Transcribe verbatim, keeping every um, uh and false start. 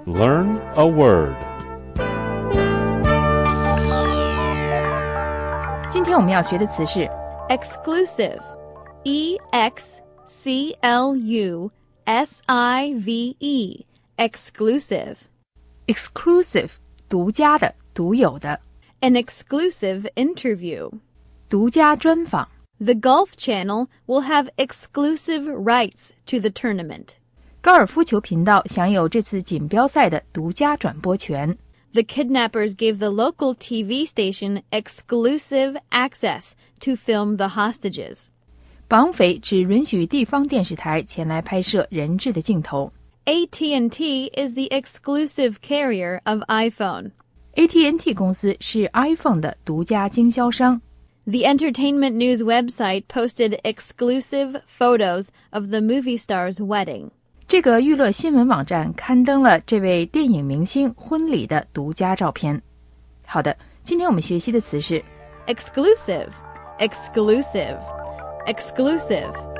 Learn a word. 今天我们要学的词是 exclusive. E X C L U S I V E. Exclusive. exclusive 独家的、独有的 An exclusive interview. 独家专访 The Golf Channel will have exclusive rights to the tournament. 高尔夫球频道享有这次锦标赛的独家转播权 The kidnappers gave the local T V station exclusive access to film the hostages. 绑匪只允许地方电视台前来拍摄人质的镜头 A T and T is the exclusive carrier of iPhone. A T and T 公司是 iPhone 的独家经销商 The entertainment news website posted exclusive photos of the movie star's wedding. 这个娱乐新闻网站刊登了这位电影明星婚礼的独家照片。好的，今天我们学习的词是 Exclusive, exclusive, exclusive.